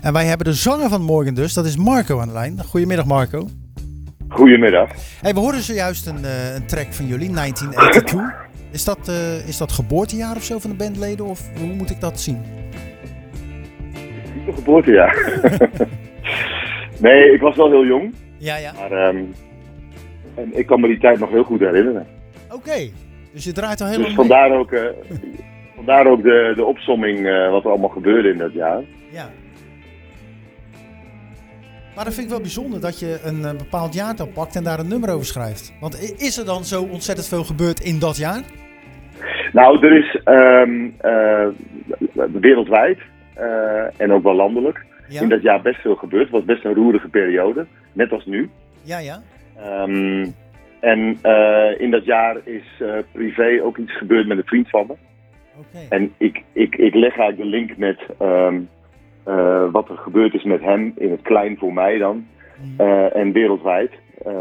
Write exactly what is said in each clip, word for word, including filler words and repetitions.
En wij hebben de zanger van morgen dus, dat is Marco aan de lijn. Goedemiddag Marco. Goedemiddag. Hey, we hoorden zojuist een, uh, een track van jullie, negentien tweeëntachtig. Is dat, uh, is dat geboortejaar of zo van de bandleden of hoe moet ik dat zien? Niet een geboortejaar. Nee, ik was wel heel jong. Ja, ja. Maar um, en ik kan me die tijd nog heel goed herinneren. Oké, okay. Dus je draait al heel dus lang vandaar mee. ook, uh, vandaar ook de, de opsomming uh, wat er allemaal gebeurde in dat jaar. Ja. Maar dat vind ik wel bijzonder dat je een, een bepaald jaartal pakt en daar een nummer over schrijft. Want is er dan zo ontzettend veel gebeurd in dat jaar? Nou, er is um, uh, wereldwijd uh, en ook wel landelijk ja? in dat jaar best veel gebeurd. Het was best een roerige periode, net als nu. Ja, ja. Um, en uh, in dat jaar is uh, privé ook iets gebeurd met een vriend van me. Okay. En ik, ik, ik leg eigenlijk de link met um, uh, wat er gebeurd is met hem, in het klein voor mij dan, uh, en wereldwijd. Uh,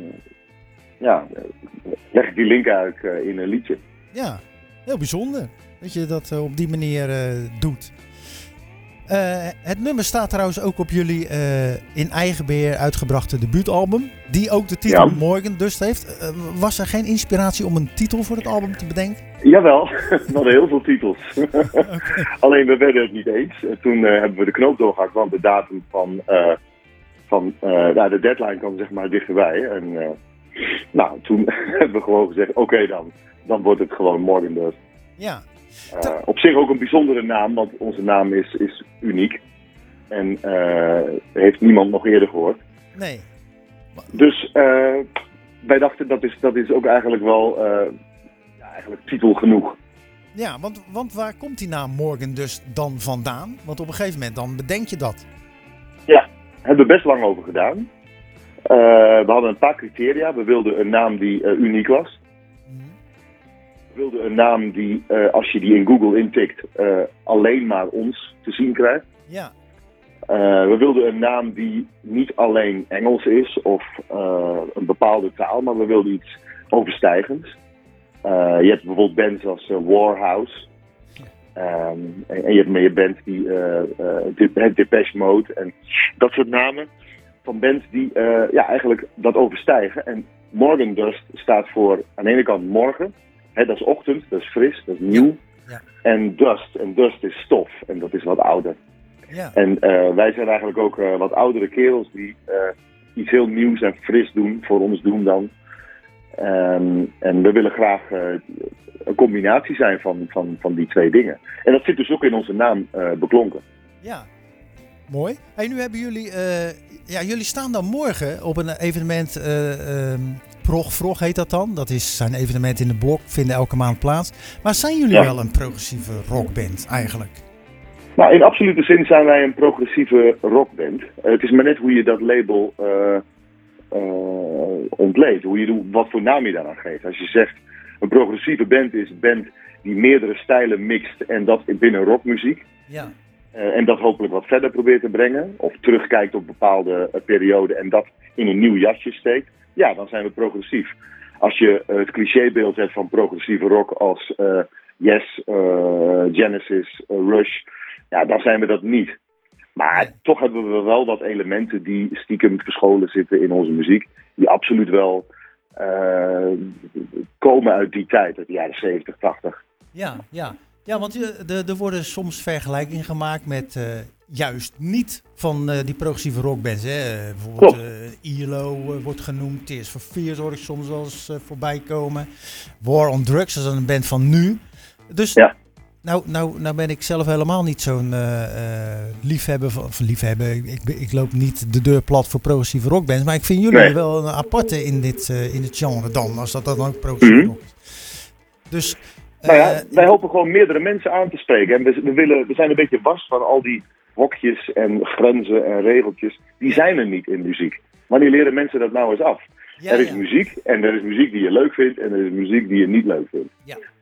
ja, leg ik die link eigenlijk uh, in een liedje. Ja, heel bijzonder dat je dat uh, op die manier uh, doet. Uh, het nummer staat trouwens ook op jullie uh, in eigen beheer uitgebrachte debuutalbum, die ook de titel ja. Morgen dus heeft. Uh, was er geen inspiratie om een titel voor het album te bedenken? Jawel, we hadden heel veel titels. Okay. Alleen we werden het niet eens. Toen uh, hebben we de knoop doorgehakt, want de datum van, uh, van uh, nou, de deadline kwam zeg maar dichterbij. En uh, nou, toen hebben we gewoon gezegd, oké okay dan, dan wordt het gewoon Morgen dus. Ja. Uh, op zich ook een bijzondere naam, want onze naam is, is uniek. En uh, heeft niemand nog eerder gehoord. Nee. Dus uh, wij dachten dat is, dat is ook eigenlijk wel uh, ja, eigenlijk titel genoeg. Ja, want, want waar komt die naam Morgen dus dan vandaan? Want op een gegeven moment dan bedenk je dat. Ja, daar hebben we best lang over gedaan. Uh, we hadden een paar criteria. We wilden een naam die uh, uniek was. We wilden een naam die, uh, als je die in Google intikt, uh, alleen maar ons te zien krijgt. Ja. Uh, we wilden een naam die niet alleen Engels is of uh, een bepaalde taal, maar we wilden iets overstijgends. Uh, je hebt bijvoorbeeld bands als uh, Warhouse. Um, en, en je hebt meer bands die uh, uh, Depeche Mode en dat soort namen van bands die uh, ja, eigenlijk dat overstijgen. En Morgendust staat voor aan de ene kant morgen. He, dat is ochtend, dat is fris, dat is nieuw. Ja. En dust, en dust is stof, en dat is wat ouder. Ja. En uh, wij zijn eigenlijk ook uh, wat oudere kerels die uh, iets heel nieuws en fris doen, voor ons doen dan. Um, en we willen graag uh, een combinatie zijn van, van, van die twee dingen. En dat zit dus ook in onze naam uh, beklonken. Ja, mooi. Hey, nu hebben jullie, uh, ja, jullie staan dan morgen op een evenement... Uh, um... Prog Frog heet dat dan. Dat is zijn evenement in de blok, vinden elke maand plaats. Maar zijn jullie ja. wel een progressieve rockband eigenlijk? Nou, in absolute zin zijn wij een progressieve rockband. Uh, het is maar net hoe je dat label uh, uh, ontleedt. Hoe je, wat voor naam je daaraan geeft. Als je zegt, een progressieve band is een band die meerdere stijlen mixt en dat binnen rockmuziek. Ja. Uh, en dat hopelijk wat verder probeert te brengen. Of terugkijkt op bepaalde uh, perioden en dat in een nieuw jasje steekt. Ja, dan zijn we progressief. Als je uh, het clichébeeld hebt van progressieve rock als uh, Yes, uh, Genesis, uh, Rush, ja, dan zijn we dat niet. Maar toch hebben we wel wat elementen die stiekem verscholen zitten in onze muziek, die absoluut wel uh, komen uit die tijd, uit de jaren zeventig, tachtig. Ja, ja. Ja, want uh, er worden soms vergelijkingen gemaakt met uh, juist niet van uh, die progressieve rockbands. Hè? Uh, bijvoorbeeld uh, I L O uh, wordt genoemd, Tears for Fears hoor ik soms wel eens uh, voorbij komen. War on Drugs, dat is een band van nu. Dus ja. nou, nou, nou ben ik zelf helemaal niet zo'n uh, uh, liefhebber van, of liefhebber. Ik, ik loop niet de deur plat voor progressieve rockbands, maar ik vind jullie nee. wel een aparte in dit, uh, in dit genre dan, als dat dan ook progressief mm-hmm. rock is. Dus... Nou ja, wij hopen gewoon meerdere mensen aan te spreken. En we, we, willen, we zijn een beetje wars van al die hokjes en grenzen en regeltjes. Die zijn er niet in muziek. Wanneer leren mensen dat nou eens af? Ja, er is ja. muziek en er is muziek die je leuk vindt en er is muziek die je niet leuk vindt. Ja.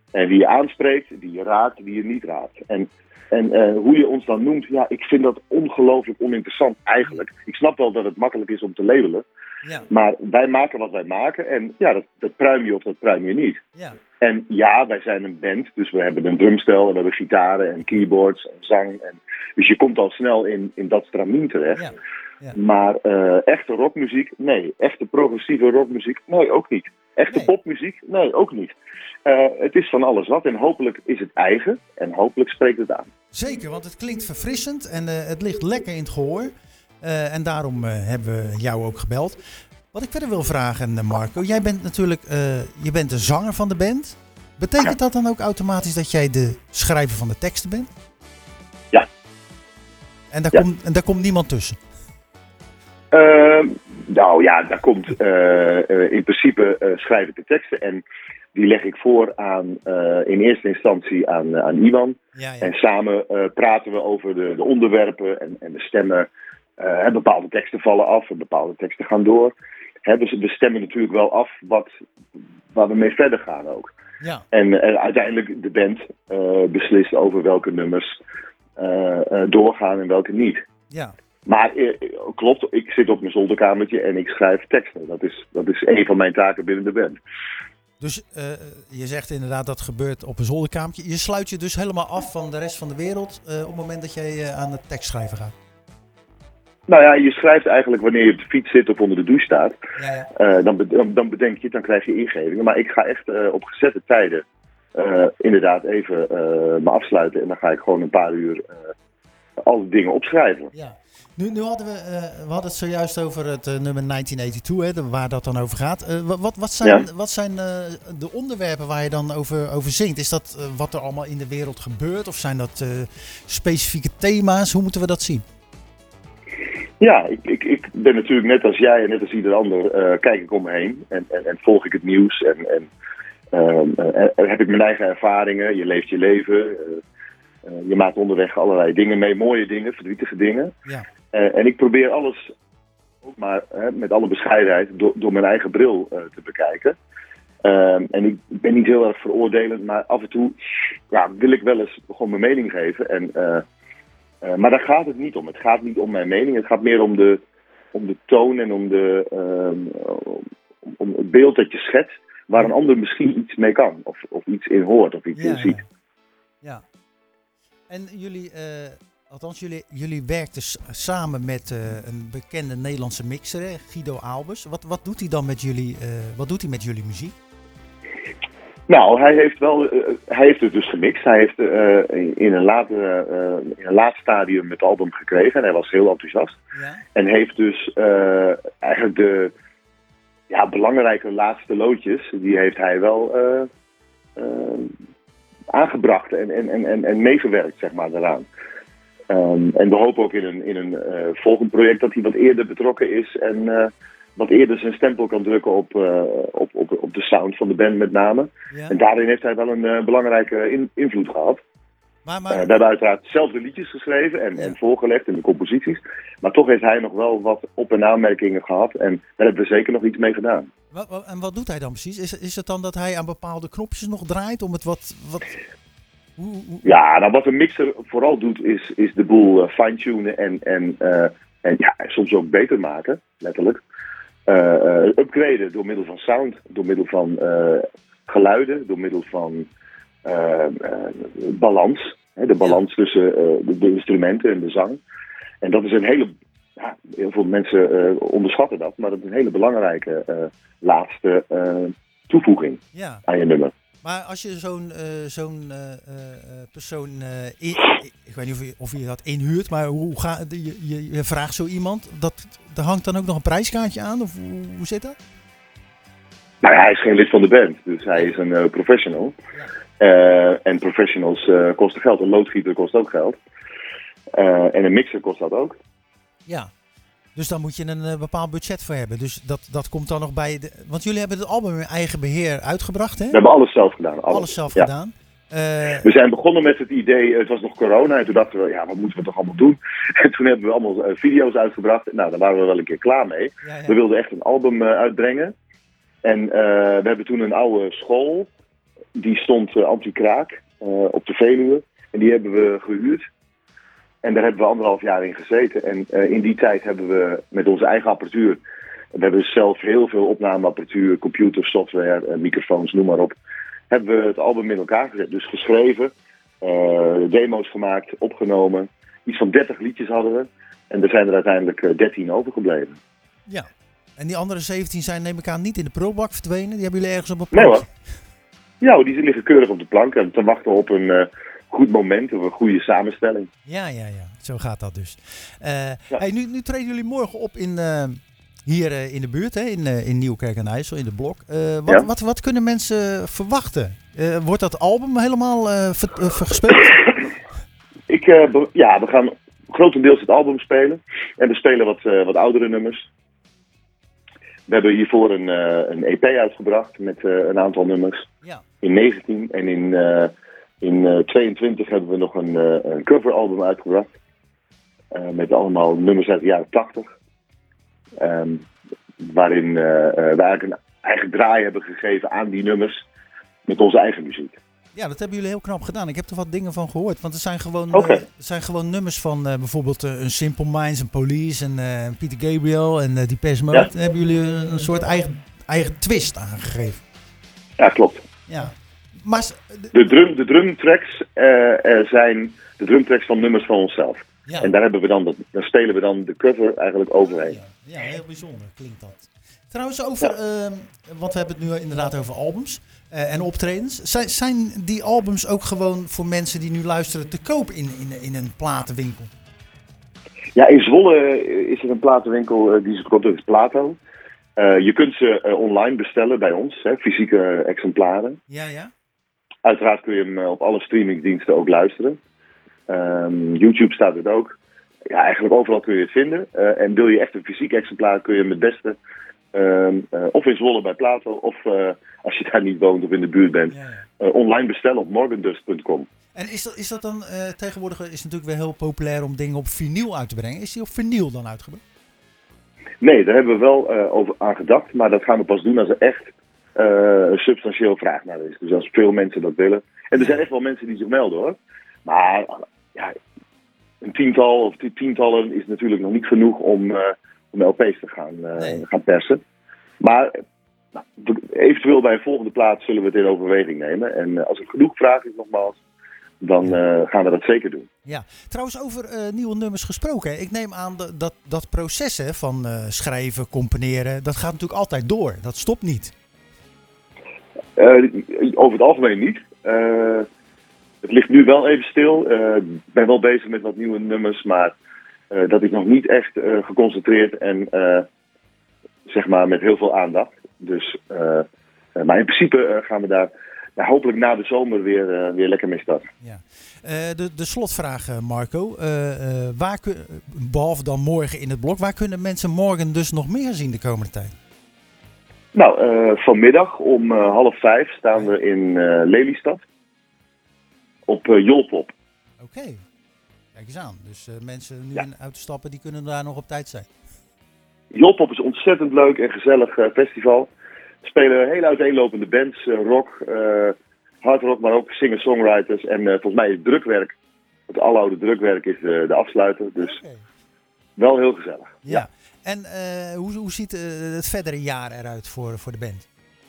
En wie je aanspreekt, die je raakt, die je niet raakt. En, en uh, hoe je ons dan noemt, ja, ik vind dat ongelooflijk oninteressant eigenlijk. Ik snap wel dat het makkelijk is om te labelen. Ja. Maar wij maken wat wij maken en ja, dat, dat pruim je of dat pruim je niet. Ja. En ja, wij zijn een band, dus we hebben een drumstel en we hebben gitaren en keyboards en zang. En, dus je komt al snel in, in dat stramien terecht. Ja. Ja. Maar uh, echte rockmuziek, nee. Echte progressieve rockmuziek, nee, ook niet. Echte Nee. popmuziek, nee, ook niet. Uh, het is van alles wat en hopelijk is het eigen en hopelijk spreekt het aan. Zeker, want het klinkt verfrissend en uh, het ligt lekker in het gehoor. Uh, en daarom uh, hebben we jou ook gebeld. Wat ik verder wil vragen, Marco, jij bent natuurlijk uh, je bent de zanger van de band. Betekent ja. dat dan ook automatisch dat jij de schrijver van de teksten bent? Ja. En daar, ja. Komt, en daar komt niemand tussen? Uh, nou ja, daar komt uh, uh, in principe uh, schrijf ik de teksten en die leg ik voor aan uh, in eerste instantie aan, uh, aan Iwan. Ja, ja. En samen uh, praten we over de, de onderwerpen en, en de stemmen. Uh, hè, bepaalde teksten vallen af en bepaalde teksten gaan door. Hè, dus we stemmen natuurlijk wel af wat, waar we mee verder gaan ook. Ja. En uh, uiteindelijk de band uh, beslist over welke nummers uh, uh, doorgaan en welke niet. Ja. Maar uh, klopt, ik zit op mijn zolderkamertje en ik schrijf teksten. Dat is, dat is een van mijn taken binnen de band. Dus uh, je zegt inderdaad dat gebeurt op een zolderkamertje. Je sluit je dus helemaal af van de rest van de wereld uh, op het moment dat jij uh, aan het tekstschrijven gaat? Nou ja, je schrijft eigenlijk wanneer je op de fiets zit of onder de douche staat. Ja, ja. Uh, dan, dan, dan bedenk je het, dan krijg je ingevingen. Maar ik ga echt uh, op gezette tijden uh, inderdaad even uh, me afsluiten. En dan ga ik gewoon een paar uur uh, al die dingen opschrijven. Ja. Nu, nu hadden we, uh, we hadden het zojuist over het uh, nummer negentien tweeënnegentig, hè, de, waar dat dan over gaat. Uh, wat, wat zijn, Ja. wat zijn uh, de onderwerpen waar je dan over, over zingt? Is dat uh, wat er allemaal in de wereld gebeurt? Of zijn dat uh, specifieke thema's? Hoe moeten we dat zien? Ja, ik, ik, ik ben natuurlijk net als jij en net als ieder ander, uh, kijk ik om me heen en, en, en volg ik het nieuws. En, en uh, uh, heb ik mijn eigen ervaringen, je leeft je leven. Uh, uh, je maakt onderweg allerlei dingen mee, mooie dingen, verdrietige dingen. Ja. Uh, en ik probeer alles, ook maar uh, met alle bescheidenheid, door, door mijn eigen bril uh, te bekijken. Uh, en ik ben niet heel erg veroordelend, maar af en toe ja, wil ik wel eens gewoon mijn mening geven. En, uh, uh, maar daar gaat het niet om. Het gaat niet om mijn mening. Het gaat meer om de, om de toon en om, de, uh, om, om het beeld dat je schetst, waar een ander misschien iets mee kan. Of, of iets in hoort of iets ja, in ziet. Ja. ja. En jullie, uh, althans jullie, jullie werkten s- samen met uh, een bekende Nederlandse mixer, hè, Guido Aalbers. Wat, wat doet hij dan met jullie, uh, wat doet hij met jullie muziek? Nou, hij heeft wel, uh, hij heeft het dus gemixt. Hij heeft uh, in, een laat, uh, in een laat stadium het album gekregen en hij was heel enthousiast. Ja? En heeft dus uh, eigenlijk de ja, belangrijke laatste loodjes, die heeft hij wel uh, uh, aangebracht en, en, en, en meegewerkt, zeg maar, daaraan. Um, en we hopen ook in een, in een uh, volgend project dat hij wat eerder betrokken is en uh, wat eerder zijn stempel kan drukken op, uh, op, op, op de sound van de band met name. Ja? En daarin heeft hij wel een uh, belangrijke in, invloed gehad. Maar, maar, Uh, we hebben uiteraard zelf de liedjes geschreven en, Ja. en voorgelegd in de composities. Maar toch heeft hij nog wel wat op- en aanmerkingen gehad. En daar hebben we zeker nog iets mee gedaan. wat, wat, en wat doet hij dan precies? Is, is het dan dat hij aan bepaalde knopjes nog draait om het wat... wat hoe, hoe... Ja, nou wat een mixer vooral doet is, is de boel uh, fine-tunen en, en, uh, en ja, soms ook beter maken, letterlijk. Uh, uh, upgraden door middel van sound, door middel van uh, geluiden, door middel van uh, uh, balans. Hè, de balans ja. tussen uh, de, de instrumenten en de zang. En dat is een hele... Ja, heel veel mensen uh, onderschatten dat, maar dat is een hele belangrijke uh, laatste uh, toevoeging Ja. aan je nummer. Maar als je zo'n, uh, zo'n uh, uh, persoon, uh, in, ik weet niet of je, of je dat inhuurt, maar hoe ga, je, je, je vraagt zo iemand, dat, er hangt dan ook nog een prijskaartje aan, of hoe, hoe zit dat? Nou ja, hij is geen lid van de band, dus hij is een uh, professional. Ja. Uh, en professionals uh, kosten geld, een loodgieter kost ook geld. Uh, en een mixer kost dat ook. Ja, dus dan moet je een uh, bepaald budget voor hebben. Dus dat, dat komt dan nog bij, de, want jullie hebben het album in eigen beheer uitgebracht, hè? We hebben alles zelf gedaan. Alles, Alles zelf ja. gedaan. Uh, We zijn begonnen met het idee, het was nog corona, en toen dachten we, ja, wat moeten we toch allemaal doen? En toen hebben we allemaal uh, video's uitgebracht. Nou, daar waren we wel een keer klaar mee. ja, ja. We wilden echt een album uh, uitbrengen. En uh, we hebben toen een oude school die stond uh, anti-kraak uh, op de Veluwe. En die hebben we gehuurd. En daar hebben we anderhalf jaar in gezeten. En uh, in die tijd hebben we met onze eigen apparatuur... We hebben zelf heel veel opnameapparatuur, computer, software, uh, microfoons, noem maar op. Hebben we het album in elkaar gezet. Dus geschreven, uh, demo's gemaakt, opgenomen. Iets van dertig liedjes hadden we. En er zijn er uiteindelijk uh, dertien overgebleven. Ja. En die andere zeventien zijn, neem ik aan, niet in de prullenbak verdwenen? Die hebben jullie ergens op een plank? plank? Nee hoor. Ja, die liggen keurig op de plank. En te wachten op een uh, goed moment, op een goede samenstelling. Ja, ja, ja. Zo gaat dat dus. Uh, ja. hey, nu, nu treden jullie morgen op in... Uh, Hier uh, in de buurt, hè, in, uh, in Nieuwkerk aan IJssel, in de Blok. Uh, wat, ja. wat, wat kunnen mensen verwachten? Uh, wordt dat album helemaal uh, ver, uh, gespeeld? Ik, uh, be- ja, we gaan grotendeels het album spelen. En we spelen wat, uh, wat oudere nummers. We hebben hiervoor een, uh, een E P uitgebracht met uh, een aantal nummers. Ja. In negentien en in, uh, in uh, tweeëntwintig hebben we nog een, uh, een coveralbum uitgebracht. Uh, met allemaal nummers uit de jaren tachtig. Um, waarin uh, uh, we eigenlijk een eigen draai hebben gegeven aan die nummers met onze eigen muziek. Ja, dat hebben jullie heel knap gedaan. Ik heb er wat dingen van gehoord. Want er zijn gewoon, okay. uh, er zijn gewoon nummers van uh, bijvoorbeeld uh, een Simple Minds, een Police en uh, Peter Gabriel en uh, Depeche Mode. Ja. Daar hebben jullie een soort eigen, eigen twist aangegeven. Ja, klopt. Ja. Maar, de, de, drum, de drumtracks uh, uh, zijn de drumtracks van nummers van onszelf. Ja. En daar, hebben we dan de, daar spelen we dan de cover eigenlijk overheen. Ja, ja, heel bijzonder klinkt dat. Trouwens, over, ja. uh, want we hebben het nu inderdaad over albums uh, en optredens. Zijn, zijn die albums ook gewoon voor mensen die nu luisteren te koop in, in, in een platenwinkel? Ja, in Zwolle is er een platenwinkel uh, die ze verkoopt, dat is Plato. Uh, je kunt ze uh, online bestellen bij ons, hè, fysieke exemplaren. Ja, ja. Uiteraard kun je hem uh, op alle streamingdiensten ook luisteren. Um, YouTube staat het ook. Ja, eigenlijk overal kun je het vinden. Uh, en wil je echt een fysiek exemplaar, kun je hem het beste um, uh, of in Zwolle bij Plato, of uh, als je daar niet woont of in de buurt bent, ja, ja. Uh, online bestellen op morgendust punt com. En is dat, is dat dan uh, tegenwoordig is het natuurlijk weer heel populair om dingen op vinyl uit te brengen. Is die op vinyl dan uitgebracht? Nee, daar hebben we wel uh, over aan gedacht, maar dat gaan we pas doen als er echt uh, een substantieel vraag naar is. Dus als veel mensen dat willen. En er zijn echt wel mensen die zich melden hoor. Maar ja, een tiental of tientallen is natuurlijk nog niet genoeg om, uh, om L P's te gaan, uh, nee. gaan persen. Maar nou, eventueel bij een volgende plaats zullen we het in overweging nemen. En uh, als er genoeg vraag is nogmaals, dan uh, gaan we dat zeker doen. Ja, trouwens over uh, nieuwe nummers gesproken. Ik neem aan dat dat, dat proces hè, van uh, schrijven, componeren, dat gaat natuurlijk altijd door. Dat stopt niet. Uh, over het algemeen niet. Uh, Het ligt nu wel even stil. Ik uh, ben wel bezig met wat nieuwe nummers, maar uh, dat is nog niet echt uh, geconcentreerd en uh, zeg maar met heel veel aandacht. Dus, uh, uh, maar in principe uh, gaan we daar uh, hopelijk na de zomer weer, uh, weer lekker mee starten. Ja. Uh, de, de slotvraag, Marco. Uh, uh, waar kun, behalve dan morgen in het blok, waar kunnen mensen morgen dus nog meer zien de komende tijd? Nou, uh, vanmiddag om uh, half vijf staan we in uh, Lelystad. Op uh, Jolpop. Oké, okay. Kijk eens aan. Dus uh, mensen nu ja. in uit te stappen, die kunnen daar nog op tijd zijn. Jolpop is een ontzettend leuk en gezellig uh, festival. Er spelen hele uiteenlopende bands, uh, rock, uh, hard rock, maar ook singer-songwriters. En uh, volgens mij is drukwerk, het aloude drukwerk is de, de afsluiter. Dus okay. Wel heel gezellig. Ja. ja. En uh, hoe, hoe ziet uh, het verdere jaar eruit voor, voor de band?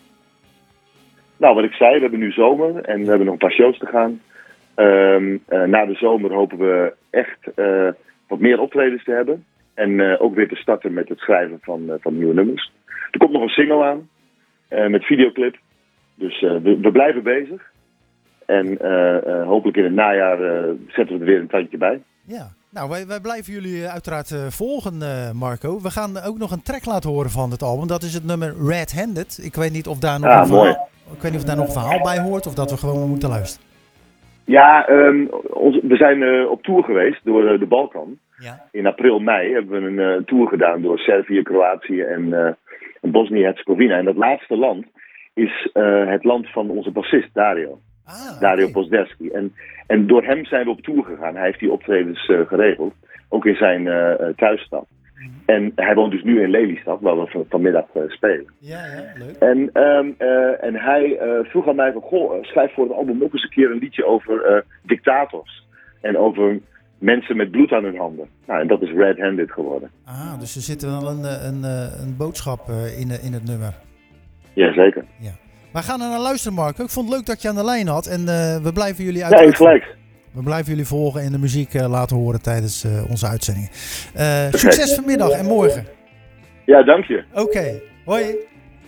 Nou, wat ik zei, we hebben nu zomer en we hebben nog een paar shows te gaan. Um, uh, na de zomer hopen we echt uh, wat meer optredens te hebben. En uh, ook weer te starten met het schrijven van, uh, van nieuwe nummers. Er komt nog een single aan, uh, met videoclip. Dus uh, we, we blijven bezig. En uh, uh, hopelijk in het najaar uh, zetten we er weer een tandje bij. Ja, nou wij, wij blijven jullie uiteraard uh, volgen, uh, Marco. We gaan ook nog een track laten horen van het album. Dat is het nummer Red Handed. Ik weet niet of daar nog, ah, een, mooi. verhaal, ik weet niet of daar nog een verhaal bij hoort of dat we gewoon moeten luisteren. Ja, um, ons, we zijn uh, op tour geweest door uh, de Balkan. Ja. In april, mei hebben we een uh, tour gedaan door Servië, Kroatië en, uh, en Bosnië-Herzegovina. En dat laatste land is uh, het land van onze bassist Dario. Ah, Dario okay. Pozdeski. En, en door hem zijn we op tour gegaan. Hij heeft die optredens uh, geregeld, ook in zijn uh, thuisstad. Mm-hmm. En hij woont dus nu in Lelystad, waar we van, vanmiddag uh, spelen. Ja, ja, leuk. En, um, uh, en hij uh, vroeg aan mij van, goh, uh, schrijf voor het album ook eens een keer een liedje over uh, dictators. En over mensen met bloed aan hun handen. Nou, en dat is Red Handed geworden. Ah, dus er zit wel een, een, een boodschap uh, in, in het nummer. Jazeker. Ja. We gaan er naar luisteren, Marco. Ik vond het leuk dat je aan de lijn had. En uh, we blijven jullie uit. Nee, gelijk. We blijven jullie volgen en de muziek uh, laten horen tijdens uh, onze uitzendingen. Uh, succes vanmiddag en morgen. Ja, dank je. Oké, okay. Hoi.